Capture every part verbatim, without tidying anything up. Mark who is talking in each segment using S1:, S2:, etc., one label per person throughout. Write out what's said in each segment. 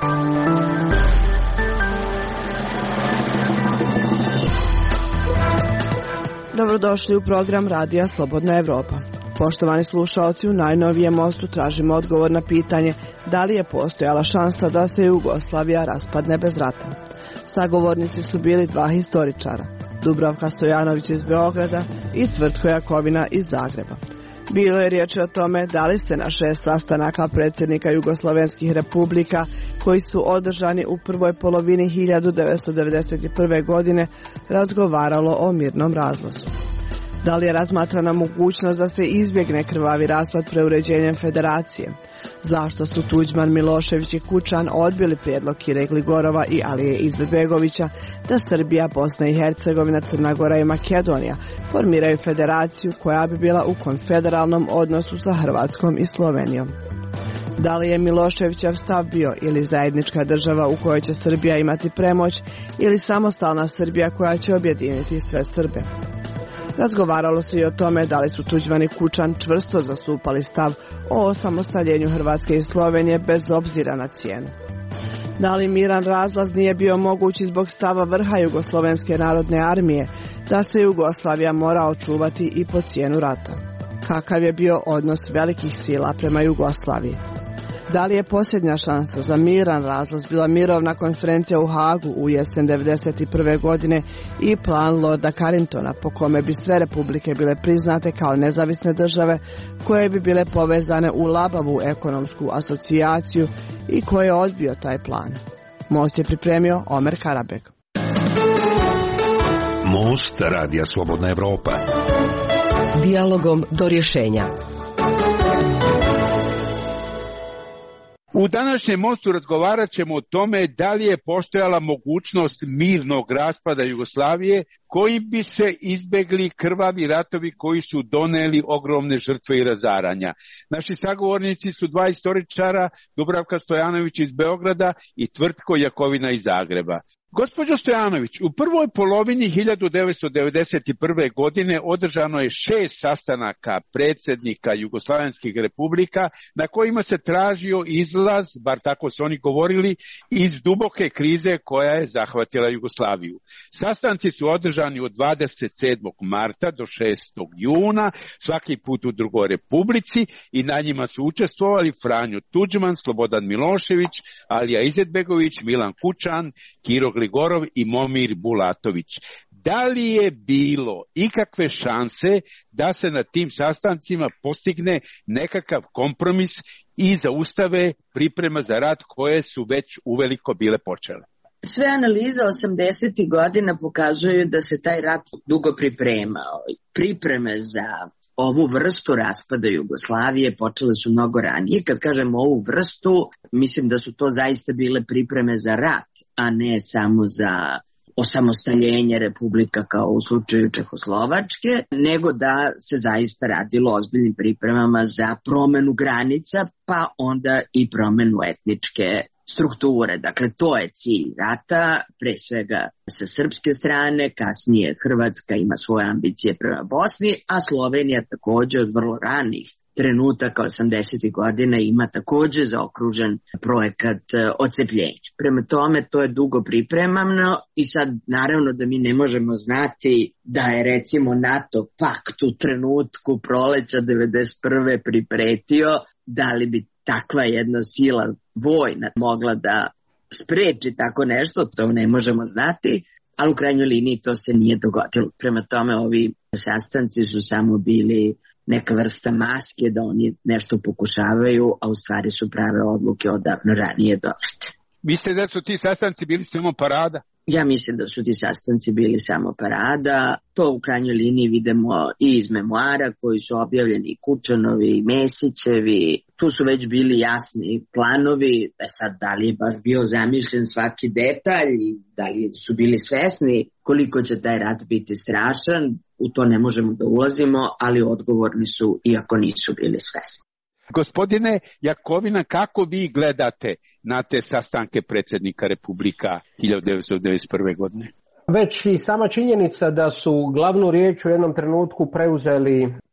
S1: Dobrodošli u program Radija Slobodna Evropa. Poštovani slušaoci, u najnovijem mostu tražimo odgovor na pitanje da li je postojala šansa da se Jugoslavija raspadne bez rata. Sagovornici su bili dva historičara, Dubravka Stojanović iz Beograda i Tvrtko Jakovina iz Zagreba. Bilo je riječi o tome da li se na šest sastanaka predsjednika Jugoslovenskih republika koji su održani u prvoj polovini hiljadu devetsto devedeset prve. godine razgovaralo o mirnom razlazu. Da li je razmatrana mogućnost da se izbjegne krvavi raspad preuređenjem federacije? Zašto su Tuđman, Milošević i Kučan odbili prijedlog Kire Gligorova i Alije Izetbegovića da Srbija, Bosna i Hercegovina, Crna Gora i Makedonija formiraju federaciju koja bi bila u konfederalnom odnosu sa Hrvatskom i Slovenijom? Da li je Miloševićev stav bio ili zajednička država u kojoj će Srbija imati premoć ili samostalna Srbija koja će objediniti sve Srbe? Razgovaralo se i o tome da li su Tuđman i Kučan čvrsto zastupali stav o osamostaljenju Hrvatske i Slovenije bez obzira na cijenu. Da li miran razlaz nije bio moguć zbog stava vrha Jugoslovenske narodne armije da se Jugoslavija mora očuvati i po cijenu rata? Kakav je bio odnos velikih sila prema Jugoslaviji? Da li je posljednja šansa za miran razlaz bila mirovna konferencija u Hagu u jesen devedeset prve. godine i plan Lorda Carringtona po kome bi sve republike bile priznate kao nezavisne države koje bi bile povezane u labavu ekonomsku asocijaciju i koje je odbio taj plan? Most je pripremio Omer Karabek.
S2: Most Radija Slobodna Evropa.
S3: Dijalogom do rješenja.
S4: U današnjem mostu razgovarat ćemo o tome da li je postojala mogućnost mirnog raspada Jugoslavije kojim bi se izbjegli krvavi ratovi koji su doneli ogromne žrtve i razaranja. Naši sagovornici su dva historičara, Dubravka Stojanović iz Beograda i Tvrtko Jakovina iz Zagreba. Gospođo Stojanović, u prvoj polovini hiljadu devetsto devedeset prve. godine održano je šest sastanaka predsjednika Jugoslavenskih republika na kojima se tražio izlaz, bar tako su oni govorili, iz duboke krize koja je zahvatila Jugoslaviju. Sastanci su održani od dvadeset sedmog marta do šestog juna, svaki put u drugoj republici, i na njima su učestvovali Franjo Tuđman, Slobodan Milošević, Alija Izetbegović, Milan Kučan, Kiro Gligorov i Momir Bulatović. Da li je bilo ikakve šanse da se na tim sastancima postigne nekakav kompromis i zaustave priprema za rat koje su već uveliko bile počele?
S5: Sve analize osamdesetih godina pokazuju da se taj rat dugo pripremao. Pripreme za ovu vrstu raspada Jugoslavije počele su mnogo ranije. Kad kažem ovu vrstu, mislim da su to zaista bile pripreme za rat, a ne samo za osamostaljenje republika kao u slučaju Čehoslovačke, nego da se zaista radilo o ozbiljnim pripremama za promenu granica, pa onda i promenu etničke strukture. Dakle, to je cilj rata, pre svega sa srpske strane, kasnije Hrvatska ima svoje ambicije prema Bosni, a Slovenija također od vrlo ranih trenutaka osamdesetih godina ima također zaokružen projekat odcepljenja. Prema tome, to je dugo pripremano i sad naravno da mi ne možemo znati da je recimo NATO pakt u trenutku proleća devedeset prve pripretio da li bi takva jedna sila vojna mogla da spreči tako nešto, to ne možemo znati, ali u krajnjoj liniji to se nije dogodilo. Prema tome, ovi sastanci su samo bili neka vrsta maske da oni nešto pokušavaju, a u stvari su prave odluke odavno ranije donete.
S4: Mislite da su ti sastanci bili samo parada?
S5: Ja mislim da su ti sastanci bili samo parada. To u krajnjoj liniji vidimo i iz memoara koji su objavljeni, Kučanovi i Mesićevi. Tu su već bili jasni planovi. E sad, da li je baš bio zamišljen svaki detalj, da li su bili svesni koliko će taj rat biti strašan, u to ne možemo da ulazimo, ali odgovorni su iako nisu bili svesni.
S4: Gospodine Jakovina, kako vi gledate na te sastanke predsjednika Republika hiljadu devetsto devedeset prve. godine?
S6: Već i sama činjenica da su glavnu riječ u jednom trenutku preuzeli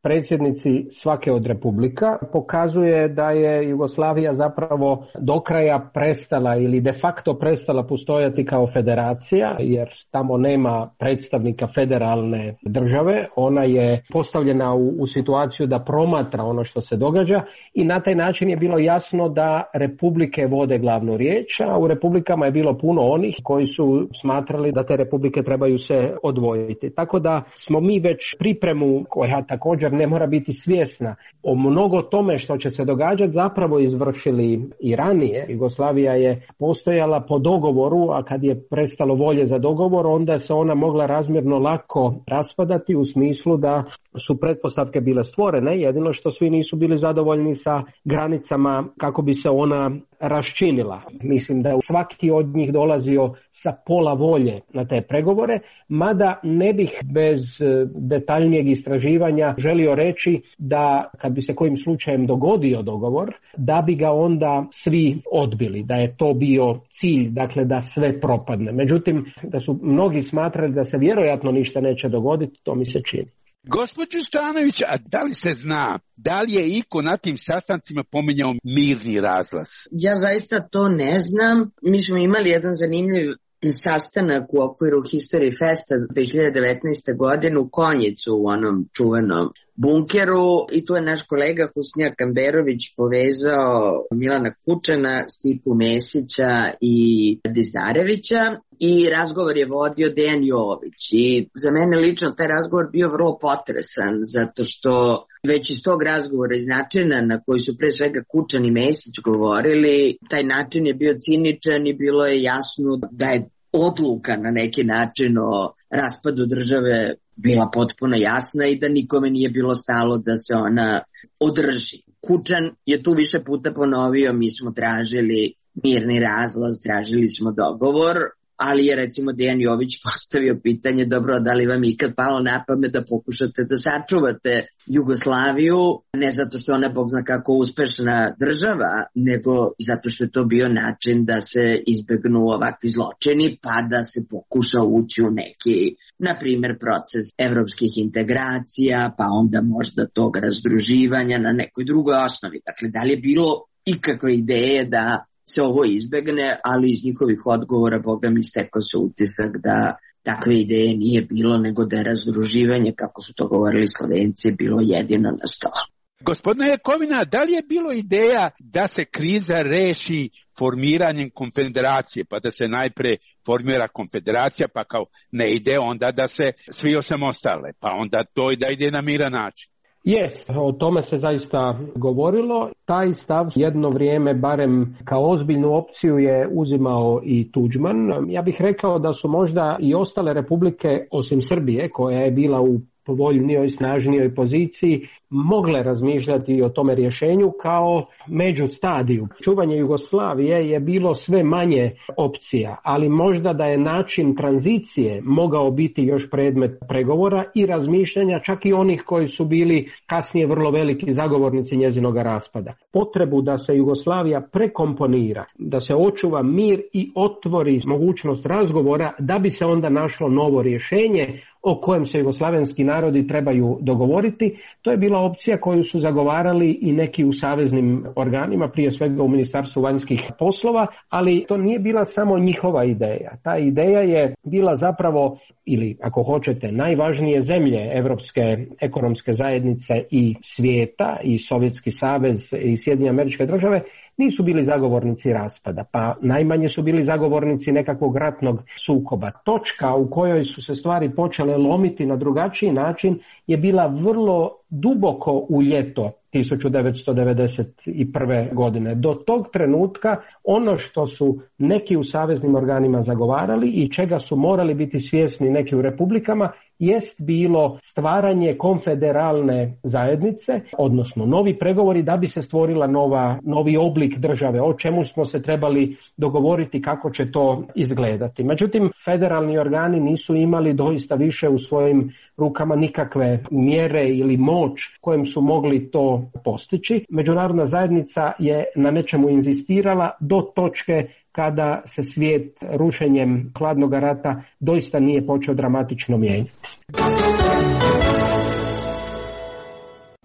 S6: predsjednici svake od republika, pokazuje da je Jugoslavija zapravo do kraja prestala ili de facto prestala postojati kao federacija, jer tamo nema predstavnika federalne države. Ona je postavljena u, u situaciju da promatra ono što se događa i na taj način je bilo jasno da republike vode glavnu riječ, a u republikama je bilo puno onih koji su smatrali da te republike trebaju se odvojiti. Tako da smo mi već pripremu, koja također ne mora biti svjesna o mnogo tome što će se događati, zapravo izvršili i ranije. Jugoslavija je postojala po dogovoru, a kad je prestalo volje za dogovor, onda se ona mogla razmjerno lako raspadati u smislu da su pretpostavke bile stvorene, jedino što svi nisu bili zadovoljni sa granicama kako bi se ona raščinila. Mislim da je svaki od njih dolazio sa pola volje na te pregovore, mada ne bih bez detaljnijeg istraživanja želio reći da kad bi se kojim slučajem dogodio dogovor, da bi ga onda svi odbili, da je to bio cilj, dakle da sve propadne. Međutim, da su mnogi smatrali da se vjerojatno ništa neće dogoditi, to mi se čini.
S4: Gospođo Stanović, a da li se zna, da li je iko na tim sastancima pominjao mirni razlaz?
S5: Ja zaista to ne znam. Mi smo imali jedan zanimljiv sastanak u okviru History Festa dve hiljade devetnaeste. godine u Konjicu, u onom čuvenom bunkeru, i tu je naš kolega Husnija Kamberović povezao Milana Kučana, Stipu Mesića i Dizdarevića i razgovor je vodio Dejan Jović. I za mene lično taj razgovor bio vrlo potresan, zato što već iz tog razgovora, iz načina na koji su pre svega Kučan i Mesić govorili, taj način je bio ciničan i bilo je jasno da je odluka na neki način o raspadu države bila potpuno jasna i da nikome nije bilo stalo da se ona održi. Kučan je tu više puta ponovio, mi smo tražili mirni razlaz, tražili smo dogovor, ali je recimo Dejan Jović postavio pitanje, dobro, da li vam ikad palo na pamet da pokušate da sačuvate Jugoslaviju, ne zato što ona bog zna kako uspešna država, nego zato što je to bio način da se izbegnu ovakvi zločini, pa da se pokuša ući u neki, na primjer, proces evropskih integracija, pa onda možda tog razdruživanja na nekoj drugoj osnovi. Dakle, da li je bilo ikakve ideje da se ovo izbegne, ali iz njihovih odgovora, boga mi, stekao se utisak da takve ideje nije bilo, nego da je razdruživanje, kako su to govorili Slovenci, bilo jedino na stolu.
S4: Gospodine Jakovina, da li je bilo ideja da se kriza reši formiranjem konfederacije, pa da se najpre formira konfederacija, pa kao ne ide, onda da se svi osamostale, pa onda to i da ide na miran način?
S6: Jes, o tome se zaista govorilo. Taj stav jedno vrijeme, barem kao ozbiljnu opciju, je uzimao i Tuđman. Ja bih rekao da su možda i ostale republike, osim Srbije, koja je bila u povoljnijoj, snažnijoj poziciji, mogle razmišljati o tome rješenju kao međustadiju. Čuvanje Jugoslavije je bilo sve manje opcija, ali možda da je način tranzicije mogao biti još predmet pregovora i razmišljanja čak i onih koji su bili kasnije vrlo veliki zagovornici njezinog raspada. Potrebu da se Jugoslavija prekomponira, da se očuva mir i otvori mogućnost razgovora da bi se onda našlo novo rješenje o kojem se jugoslavenski narodi trebaju dogovoriti, to je bila opcija koju su zagovarali i neki u saveznim organima, prije svega u Ministarstvu vanjskih poslova, ali to nije bila samo njihova ideja. Ta ideja je bila zapravo, ili ako hoćete, najvažnije zemlje Evropske ekonomske zajednice i svijeta, i Sovjetski savez i Sjedinjene Američke Države, nisu bili zagovornici raspada, pa najmanje su bili zagovornici nekakvog ratnog sukoba. Točka u kojoj su se stvari počele lomiti na drugačiji način je bila vrlo duboko u ljeto tisuću devetsto devedeset prve. godine. Do tog trenutka ono što su neki u saveznim organima zagovarali i čega su morali biti svjesni neki u republikama jest bilo stvaranje konfederalne zajednice, odnosno novi pregovori da bi se stvorila nova, novi oblik države, o čemu smo se trebali dogovoriti kako će to izgledati. Međutim, federalni organi nisu imali doista više u svojim rukama nikakve mjere ili moć kojim su mogli to postići. Međunarodna zajednica je na nečemu inzistirala do točke kada se svijet rušenjem hladnog rata doista nije počeo dramatično mijenjati.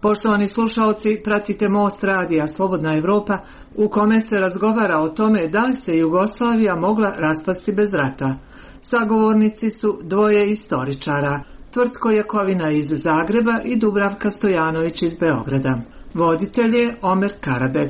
S7: Poštovani slušalci, pratite Most radija Slobodna Evropa u kome se razgovara o tome da li se Jugoslavija mogla raspasti bez rata. Sagovornici su dvoje istoričara, Tvrtko Jakovina iz Zagreba i Dubravka Stojanović iz Beograda. Voditelj je Omer Karabeg.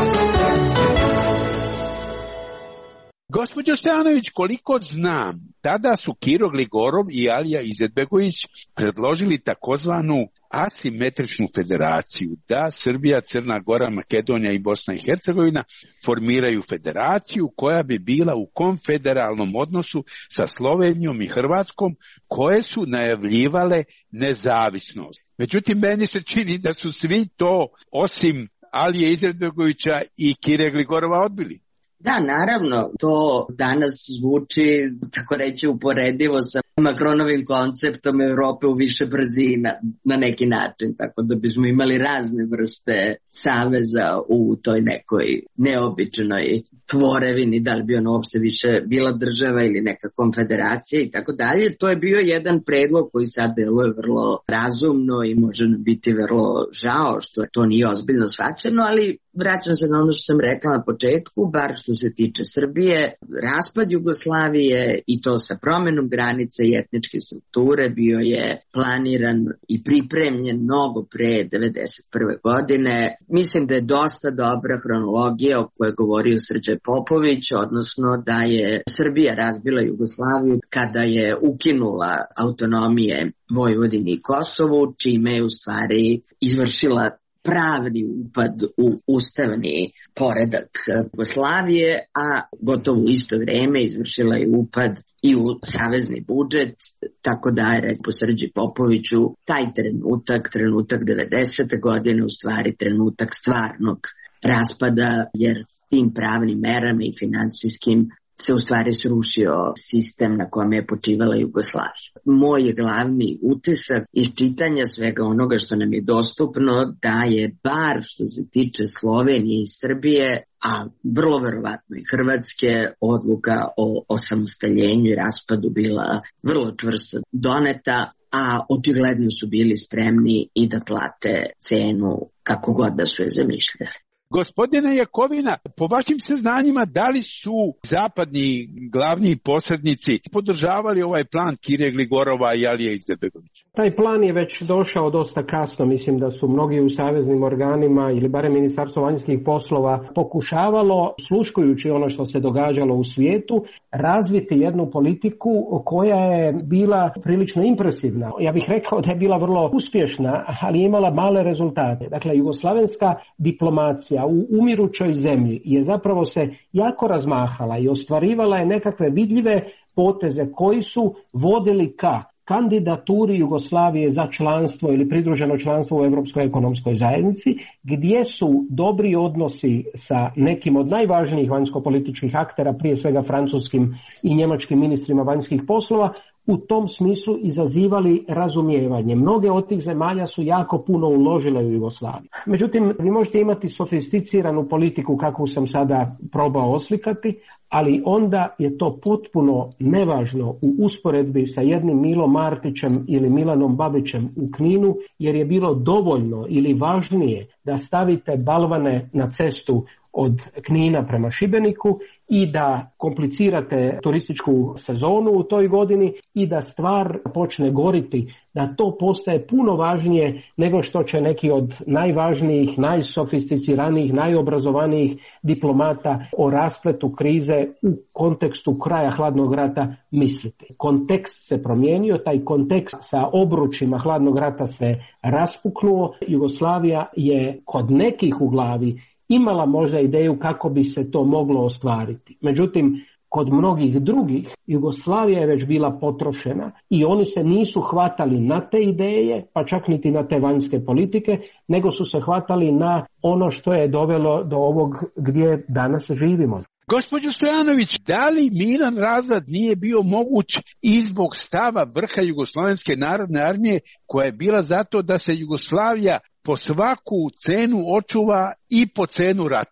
S4: Gospođo Stojanović, koliko znam, tada su Kiro Gligorov i Alija Izetbegović predložili takozvanu asimetričnu federaciju, da Srbija, Crna Gora, Makedonija i Bosna i Hercegovina formiraju federaciju koja bi bila u konfederalnom odnosu sa Slovenijom i Hrvatskom, koje su najavljivale nezavisnost. Međutim, meni se čini da su svi to, osim Alije Izetbegovića i Kire Gligorova, odbili.
S5: Da, naravno, to danas zvuči, tako reći, uporedivo sa Macronovim konceptom Evrope u više brzina na neki način, tako da bismo imali razne vrste saveza u toj nekoj neobičnoj tvorevini, da li bi ono uopšte više bila država ili neka konfederacija i tako dalje. To je bio jedan predlog koji sad deluje vrlo razumno i može biti vrlo žao što to nije ozbiljno shvaćeno, ali vraćam se na ono što sam rekla na početku, bar što se tiče Srbije, raspad Jugoslavije i to sa promenom granice i etničke strukture bio je planiran i pripremljen mnogo pre devedeset prve godine. Mislim da je dosta dobra hronologija o kojoj je govorio Srđe Popović, odnosno da je Srbija razbila Jugoslaviju kada je ukinula autonomije Vojvodini i Kosovu, čime je u stvari izvršila pravni upad u ustavni poredak Jugoslavije, a gotovo u isto vrijeme izvršila je upad i u savezni budžet, tako da je, rekao Srđi Popoviću, taj trenutak, trenutak devedesete godine, u stvari trenutak stvarnog raspada, jer tim pravnim merama i finansijskim se u stvari srušio sistem na kome je počivala Jugoslavija. Moj glavni utisak iz čitanja svega onoga što nam je dostupno, da je bar što se tiče Slovenije i Srbije, a vrlo verovatno i Hrvatske, odluka o osamostaljenju i raspadu bila vrlo čvrsto doneta, a očigledno su bili spremni i da plate cenu kako god da su je zamišljali.
S4: Gospodine Jakovina, po vašim saznanjima, da li su zapadni glavni posrednici podržavali ovaj plan Kire Gligorova i Alije Izetbegovića?
S6: Taj plan je već došao dosta kasno. Mislim da su mnogi u saveznim organima ili barem Ministarstvo vanjskih poslova pokušavalo, sluškujući ono što se događalo u svijetu, razviti jednu politiku koja je bila prilično impresivna. Ja bih rekao da je bila vrlo uspješna, ali imala male rezultate. Dakle, jugoslavenska diplomacija u umirućoj zemlji je zapravo se jako razmahala i ostvarivala je nekakve vidljive poteze koji su vodili ka kandidaturi Jugoslavije za članstvo ili pridruženo članstvo u Europskoj ekonomskoj zajednici, gdje su dobri odnosi sa nekim od najvažnijih vanjskopolitičkih aktera, prije svega francuskim i njemačkim ministrima vanjskih poslova, u tom smislu izazivali razumijevanje. Mnoge od tih zemalja su jako puno uložile u Jugoslaviju. Međutim, vi možete imati sofisticiranu politiku kakvu sam sada probao oslikati, ali onda je to potpuno nevažno u usporedbi sa jednim Milom Martićem ili Milanom Babićem u Kninu, jer je bilo dovoljno ili važnije da stavite balvane na cestu od Knina prema Šibeniku i da komplicirate turističku sezonu u toj godini i da stvar počne goriti, da to postaje puno važnije nego što će neki od najvažnijih, najsofisticiranijih, najobrazovanijih diplomata o raspletu krize u kontekstu kraja hladnog rata misliti. Kontekst se promijenio, taj kontekst sa obručima hladnog rata se raspuknuo. Jugoslavija je kod nekih u glavi imala možda ideju kako bi se to moglo ostvariti. Međutim, kod mnogih drugih Jugoslavija je već bila potrošena i oni se nisu hvatali na te ideje, pa čak niti na te vanjske politike, nego su se hvatali na ono što je dovelo do ovog gdje danas živimo.
S4: Gospođo Stojanović, da li miran razrad nije bio moguć i zbog stava vrha Jugoslovenske narodne armije, koja je bila zato da se Jugoslavija po svaku cenu očuva i po cenu rata?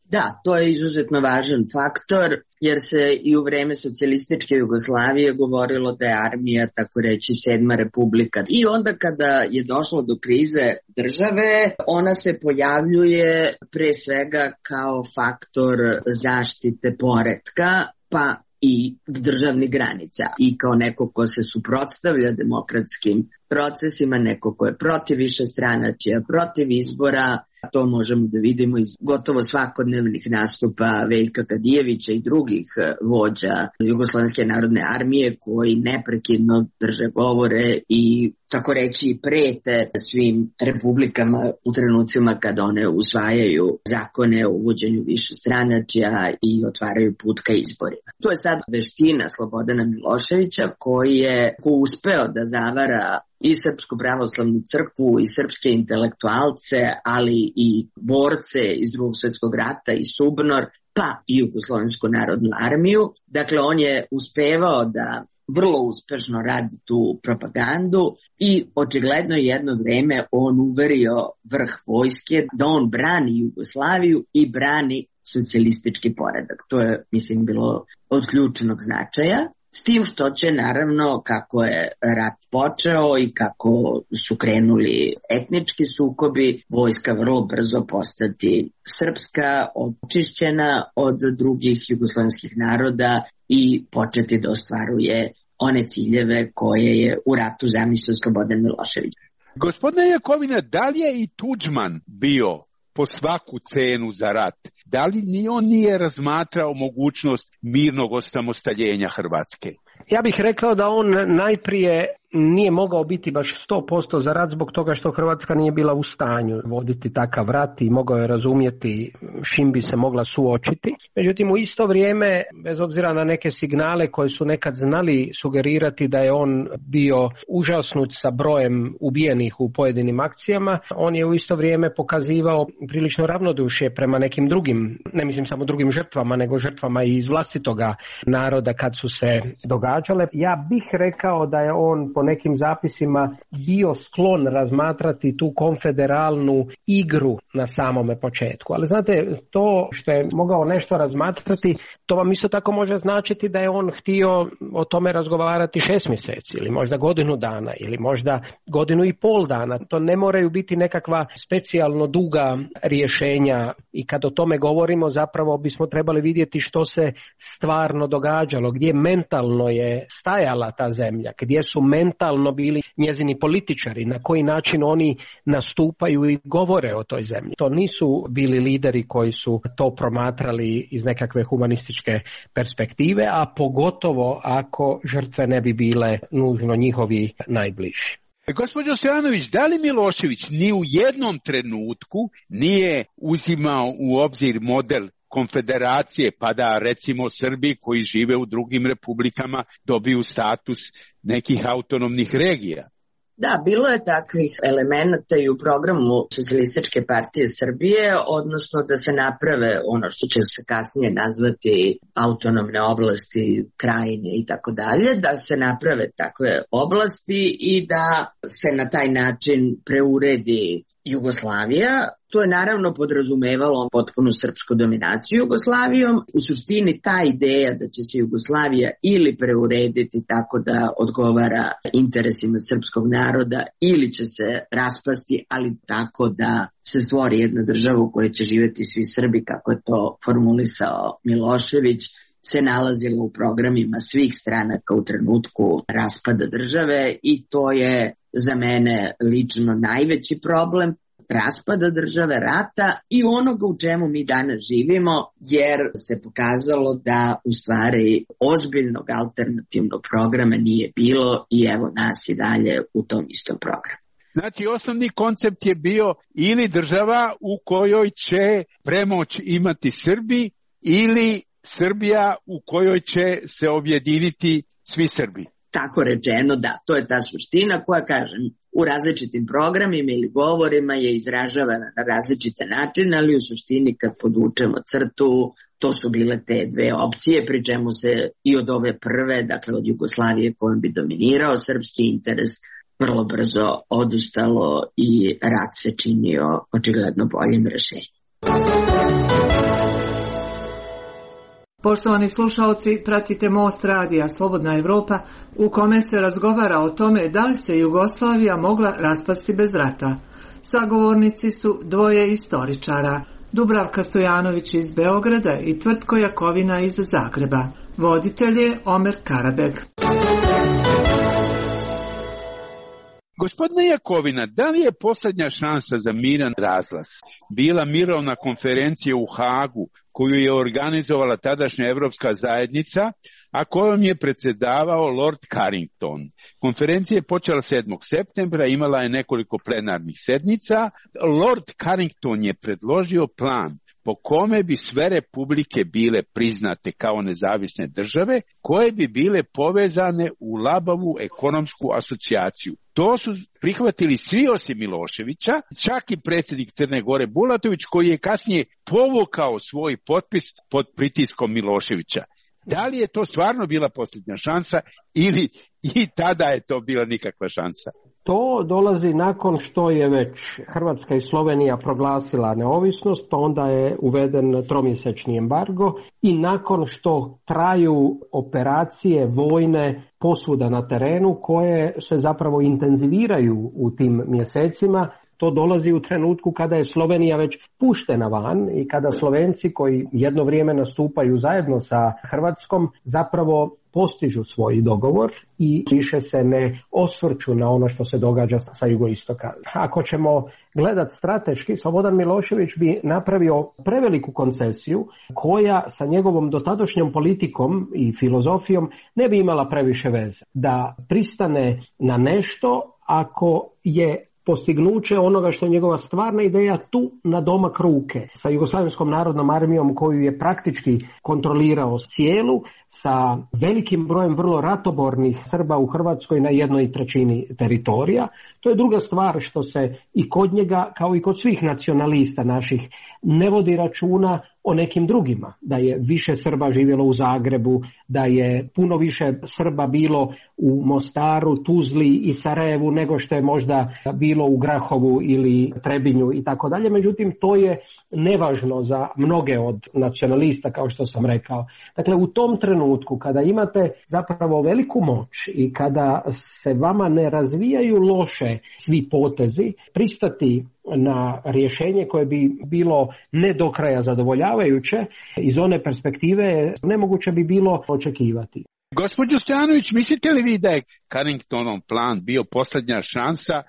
S5: Da, to je izuzetno važan faktor, jer se i u vreme socijalističke Jugoslavije govorilo da je armija, tako reći, sedma republika. I onda kada je došlo do krize države, ona se pojavljuje pre svega kao faktor zaštite poretka, pa i državnih granica. I kao neko ko se suprotstavlja demokratskim procesima, neko ko je protiv višestranačja, protiv izbora. To možemo da vidimo iz gotovo svakodnevnih nastupa Veljka Kadijevića i drugih vođa Jugoslovenske narodne armije koji neprekidno drže govore i tako reći prete svim republikama u trenucima kada one usvajaju zakone o uvođenju višestranačja i otvaraju put ka izborima. To je sad veština Slobodana Miloševića koji je ko uspeo da zavara i Srpsku pravoslavnu crkvu i srpske intelektualce, ali i borce iz Drugog svjetskog rata i SUBNOR, pa i Jugoslovensku narodnu armiju. Dakle, on je uspevao da vrlo uspešno radi tu propagandu i očigledno jedno vreme on uverio vrh vojske da on brani Jugoslaviju i brani socijalistički poredak. To je, mislim, bilo od ključnog značaja. S tim što će, naravno, kako je rat počeo i kako su krenuli etnički sukobi, vojska vrlo brzo postati srpska, očišćena od drugih jugoslovenskih naroda i početi da ostvaruje one ciljeve koje je u ratu zamislio Slobodan Milošević.
S4: Gospodine Jakovina, da li je i Tuđman bio po svaku cenu za rat? Da li ni on nije razmatrao mogućnost mirnog osamostaljenja Hrvatske?
S6: Ja bih rekao da on najprije nije mogao biti baš sto posto za rat zbog toga što Hrvatska nije bila u stanju voditi takav rat i mogao je razumjeti čim bi se mogla suočiti. Međutim, u isto vrijeme, bez obzira na neke signale koje su nekad znali sugerirati da je on bio užasnut sa brojem ubijenih u pojedinim akcijama, on je u isto vrijeme pokazivao prilično ravnodušje prema nekim drugim, ne mislim samo drugim žrtvama, nego žrtvama i iz vlastitoga naroda kad su se događale. Ja bih rekao da je on po nekim zapisima bio sklon razmatrati tu konfederalnu igru na samome početku. Ali znate, to što je mogao nešto razmatrati, to vam isto tako može značiti da je on htio o tome razgovarati šest mjeseci ili možda godinu dana ili možda godinu i pol dana. To ne moraju biti nekakva specijalno duga rješenja i kad o tome govorimo zapravo bismo trebali vidjeti što se stvarno događalo, gdje mentalno je stajala ta zemlja, gdje su mentalno bili njezini političari, na koji način oni nastupaju i govore o toj zemlji. To nisu bili lideri koji su to promatrali iz nekakve humanističke perspektive, a pogotovo ako žrtve ne bi bile nužno njihovi najbliži.
S4: Gospođo Stojanović, da li Milošević ni u jednom trenutku nije uzimao u obzir model konfederacije, pa da recimo Srbi koji žive u drugim republikama dobiju status nekih autonomnih regija?
S5: Da, bilo je takvih elemenata i u programu Socijalističke partije Srbije, odnosno da se naprave ono što će se kasnije nazvati autonomne oblasti, krajine i tako dalje, da se naprave takve oblasti i da se na taj način preuredi Jugoslavija. To je naravno podrazumevalo potpunu srpsku dominaciju Jugoslavijom. U suštini ta ideja da će se Jugoslavija ili preurediti tako da odgovara interesima srpskog naroda ili će se raspasti, ali tako da se stvori jedna država u kojoj će živjeti svi Srbi, kako je to formulisao Milošević, se nalazilo u programima svih stranaka u trenutku raspada države i to je za mene lično najveći problem raspada države, rata i onoga u čemu mi danas živimo, jer se pokazalo da u stvari ozbiljnog alternativnog programa nije bilo i evo nas i dalje u tom istom programu.
S4: Znači, osnovni koncept je bio ili država u kojoj će premoć imati Srbi ili Srbija u kojoj će se objediniti svi Srbi.
S5: Tako rečeno, da, to je ta suština koja, kažem, u različitim programima ili govorima je izražavana na različite načine, ali u suštini kad podvučemo crtu, to su bile te dve opcije, pri čemu se i od ove prve, dakle od Jugoslavije kojom bi dominirao srpski interes, vrlo brzo odustalo i rat se činio očigledno boljim rešenjem.
S7: Poštovani slušalci, pratite Most radija Slobodna Evropa u kome se razgovara o tome da li se Jugoslavija mogla raspasti bez rata. Sagovornici su dvoje istoričara, Dubravka Stojanović iz Beograda i Tvrtko Jakovina iz Zagreba. Voditelj je Omer Karabeg.
S4: Gospodine Jakovina, da li je posljednja šansa za miran razlaz bila mirovna konferencija u Hagu koju je organizovala tadašnja Evropska zajednica, a kojom je predsjedavao Lord Carrington? Konferencija je počela sedmog septembra, imala je nekoliko plenarnih sednica. Lord Carrington je predložio plan po kome bi sve republike bile priznate kao nezavisne države, koje bi bile povezane u labavu ekonomsku asocijaciju. To su prihvatili svi osim Miloševića, čak i predsjednik Crne Gore Bulatović, koji je kasnije povukao svoj potpis pod pritiskom Miloševića. Da li je to stvarno bila posljednja šansa ili i tada je to bila nikakva šansa?
S6: To dolazi nakon što je već Hrvatska i Slovenija proglasila neovisnost, pa onda je uveden tromjesečni embargo i nakon što traju operacije vojne posvuda na terenu koje se zapravo intenziviraju u tim mjesecima. To dolazi u trenutku kada je Slovenija već puštena van i kada Slovenci koji jedno vrijeme nastupaju zajedno sa Hrvatskom zapravo postižu svoj dogovor i više se ne osvrću na ono što se događa sa jugoistoka. Ako ćemo gledati strateški, Slobodan Milošević bi napravio preveliku koncesiju koja sa njegovom dotadašnjom politikom i filozofijom ne bi imala previše veze. Da pristane na nešto ako je postignuće onoga što je njegova stvarna ideja tu na domak ruke, sa Jugoslavenskom narodnom armijom koju je praktički kontrolirao cijelu, sa velikim brojem vrlo ratobornih Srba u Hrvatskoj na jednoj trećini teritorija. To je druga stvar što se i kod njega, kao i kod svih nacionalista naših, ne vodi računa o nekim drugima, da je više Srba živjelo u Zagrebu, da je puno više Srba bilo u Mostaru, Tuzli i Sarajevu nego što je možda bilo u Grahovu ili Trebinju i tako dalje. Međutim, to je nevažno za mnoge od nacionalista, kao što sam rekao. Dakle, u tom trenutku kada imate zapravo veliku moć i kada se vama ne razvijaju loše svi potezi, pristati na rješenje koje bi bilo ne do kraja zadovoljavajuće, iz one perspektive nemoguće bi bilo očekivati.
S4: Gospođo Stojanović, mislite li vi da je Carringtonov plan bio posljednja šansa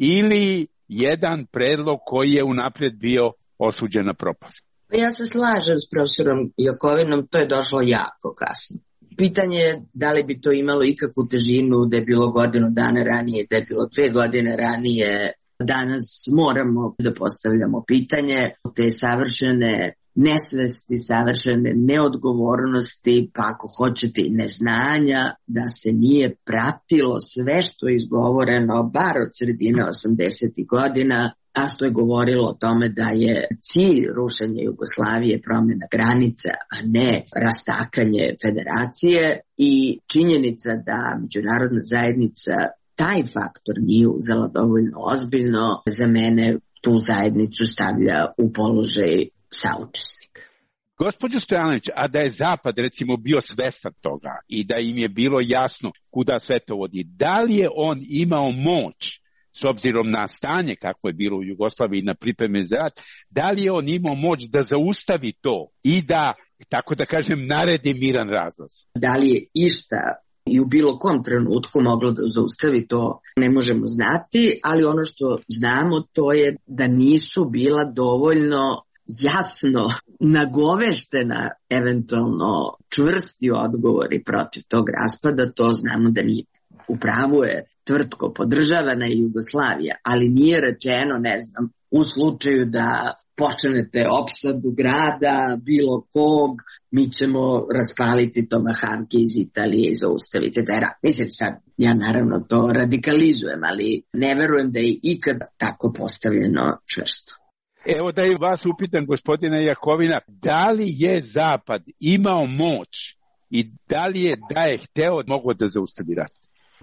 S4: ili jedan predlog koji je unaprijed bio osuđen na propast?
S5: Ja se slažem s profesorom Jakovinom, to je došlo jako kasno. Pitanje je da li bi to imalo ikakvu težinu da je bilo godinu dana ranije, da je bilo dve godine ranije. Danas moramo da postavljamo pitanje te savršene nesvesti, savršene neodgovornosti, pa ako hoćete i neznanja, da se nije pratilo sve što je izgovoreno, bar od sredine osamdesetih godina, a što je govorilo o tome da je cilj rušenja Jugoslavije promjena granica, a ne rastakanje federacije, i činjenica da međunarodna zajednica taj faktor nije uzela dovoljno ozbiljno, za mene tu zajednicu stavlja u položaj saučesnika.
S4: Gospođo Stojanović, a da je Zapad recimo bio svestan toga i da im je bilo jasno kuda sve to vodi, da li je on imao moć, s obzirom na stanje kako je bilo u Jugoslaviji na pripreme za rat, da li je on imao moć da zaustavi to i da, tako da kažem, naredi miran razlaz?
S5: Da li je išta i u bilo kom trenutku moglo da zaustavi, to ne možemo znati, ali ono što znamo to je da nisu bila dovoljno jasno nagoveštena eventualno čvrsti odgovori protiv tog raspada, to znamo da nije. U pravu je Tvrtko, podržavana je Jugoslavija, ali nije rečeno, ne znam, u slučaju da počnete opsadu grada, bilo kog, mi ćemo raspaliti tomahavke iz Italije i zaustaviti taj rat. Mislim sad, ja naravno to radikalizujem, ali ne verujem da je ikad tako postavljeno čvrsto.
S4: Evo da i vas upitam, gospodina Jakovina, da li je Zapad imao moć i da li je da je hteo mogo da zaustavi rat?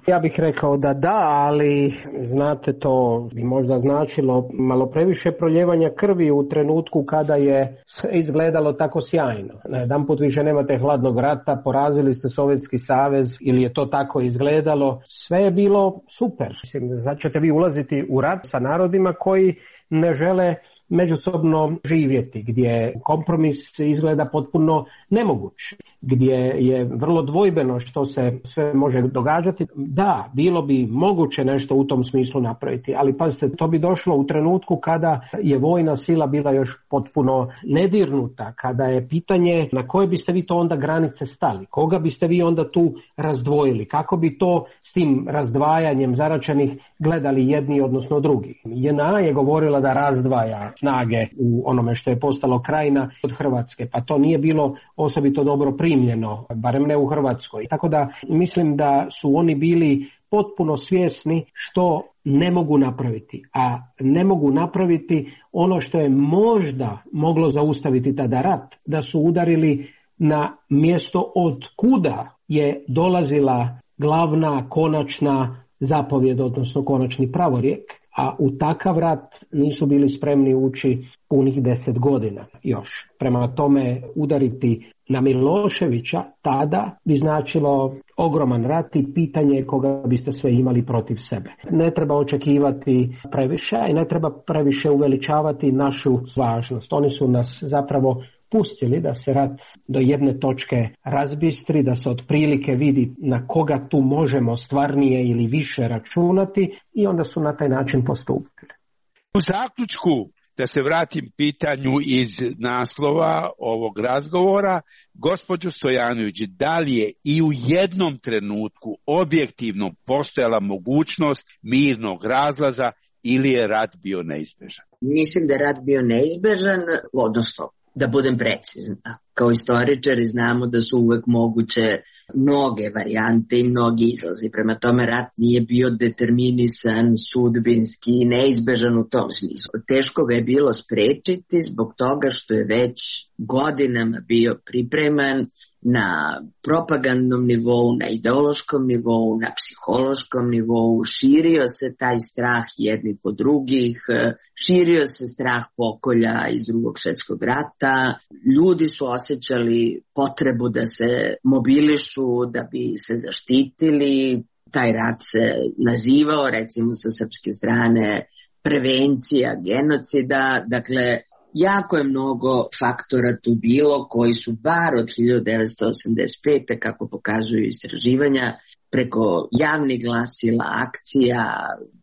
S6: Ja bih rekao da da, ali znate, to bi možda značilo malo previše proljevanja krvi u trenutku kada je sve izgledalo tako sjajno. Na jedan put više nemate hladnog rata, porazili ste Sovjetski savez ili je to tako izgledalo. Sve je bilo super. Mislim, sad ćete vi ulaziti u rat sa narodima koji ne žele međusobno živjeti, gdje kompromis izgleda potpuno nemoguć, gdje je vrlo dvojbeno što se sve može događati. Da, bilo bi moguće nešto u tom smislu napraviti, ali pazite, to bi došlo u trenutku kada je vojna sila bila još potpuno nedirnuta, kada je pitanje na koje biste vi to onda granice stali, koga biste vi onda tu razdvojili, kako bi to s tim razdvajanjem zaračenih gledali jedni odnosno drugi. J N A je govorila da razdvaja snage u onome što je postalo Krajina od Hrvatske, pa to nije bilo osobito dobro primljeno, barem ne u Hrvatskoj. Tako da mislim da su oni bili potpuno svjesni što ne mogu napraviti, a ne mogu napraviti ono što je možda moglo zaustaviti tada rat, da su udarili na mjesto od kuda je dolazila glavna, konačna zapovjed, odnosno konačni pravorijek, a u takav rat nisu bili spremni ući punih deset godina još. Prema tome, udariti na Miloševića tada bi značilo ogroman rat i pitanje koga biste sve imali protiv sebe. Ne treba očekivati previše i ne treba previše uveličavati našu važnost. Oni su nas zapravo pustili da se rat do jedne točke razbistri, da se otprilike vidi na koga tu možemo stvarnije ili više računati i onda su na taj način postupili.
S4: U zaključku, da se vratim pitanju iz naslova ovog razgovora, gospođo Stojanović, da li je i u jednom trenutku objektivno postojala mogućnost mirnog razlaza ili je rat bio neizbežan?
S5: Mislim da je rat bio neizbežan, odnosno da budem precizna. Kao istoričari znamo da su uvek moguće mnoge varijante i mnogi izlazi. Prema tome rat nije bio determinisan, sudbinski, neizbežan u tom smislu. Teško ga je bilo sprečiti zbog toga što je već godinama bio pripreman na propagandnom nivou, na ideološkom nivou, na psihološkom nivou. Širio se taj strah jednih od drugih, širio se strah pokolja iz Drugog svjetskog rata. Ljudi su osjećali potrebu da se mobilišu, da bi se zaštitili. Taj rat se nazivao, recimo sa srpske strane, prevencija genocida. Dakle, jako je mnogo faktora tu bilo koji su bar od hiljadu devetsto osamdeset pete, kako pokazuju istraživanja, preko javnih glasila, akcija,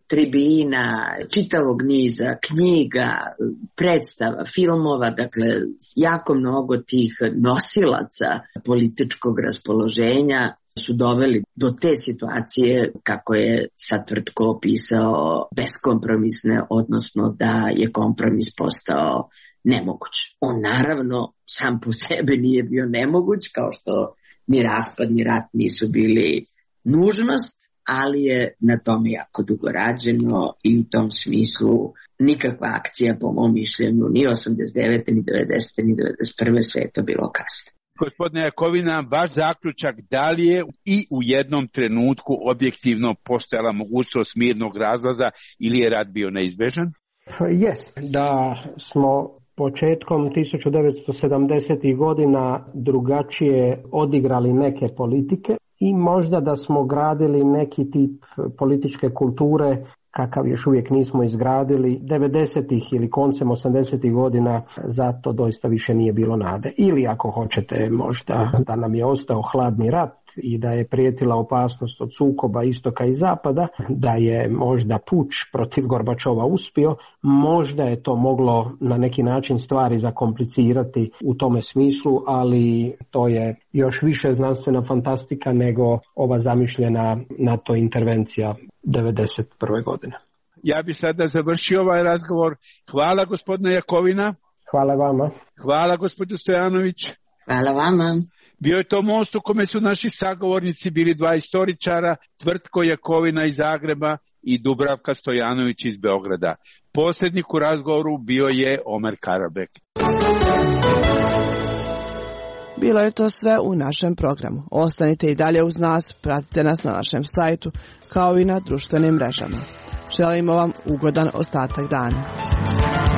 S5: tribina, čitavog niza, knjiga, predstava, filmova, dakle jako mnogo tih nosilaca političkog raspoloženja su doveli do te situacije, kako je sad Tvrtko opisao, beskompromisne, odnosno da je kompromis postao nemoguć. On naravno sam po sebi nije bio nemoguć, kao što ni raspad ni rat nisu bili nužnost, ali je na tome jako dugo rađeno i u tom smislu nikakva akcija, po mom mišljenju, ni osamdeset devete, ni devedesete, ni devedeset prve sve je to bilo kasno.
S4: Gospodine Jakovina, vaš zaključak, da li je i u jednom trenutku objektivno postojala mogućnost mirnog razlaza ili je rat bio neizbežan?
S6: Jest, da smo početkom tisuću devetsto sedamdesetih godina drugačije odigrali neke politike i možda da smo gradili neki tip političke kulture kakav još uvijek nismo izgradili. devedesetih ili koncem osamdesetih godina za to doista više nije bilo nade. Ili ako hoćete možda da nam je ostao hladni rat i da je prijetila opasnost od sukoba istoka i zapada, da je možda puč protiv Gorbačova uspio, možda je to moglo na neki način stvari zakomplicirati u tome smislu, ali to je još više znanstvena fantastika nego ova zamišljena NATO intervencija devedeset prve godine.
S4: Ja bi sada završio ovaj razgovor. Hvala gospodine Jakovina.
S6: Hvala vama.
S4: Hvala gospođo Stojanović.
S5: Hvala vama.
S4: Bio je to most u kome su naši sagovornici bili dva istoričara, Tvrtko Jakovina iz Zagreba i Dubravka Stojanović iz Beograda. Posljednik u razgovoru bio je Omer Karabek.
S1: Bio Bilo je to sve u našem programu. Ostanite i dalje uz nas, pratite nas na našem sajtu kao i na društvenim mrežama. Želimo vam ugodan ostatak dana.